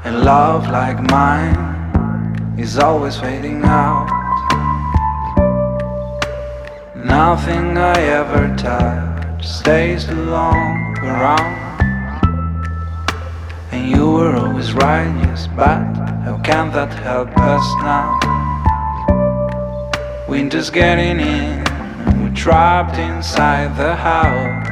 And love like mine is always fading out. Nothing I ever touch stays too long around. And you were always right, yes, but how can that help us now? Winter's getting in and we're trapped inside the house.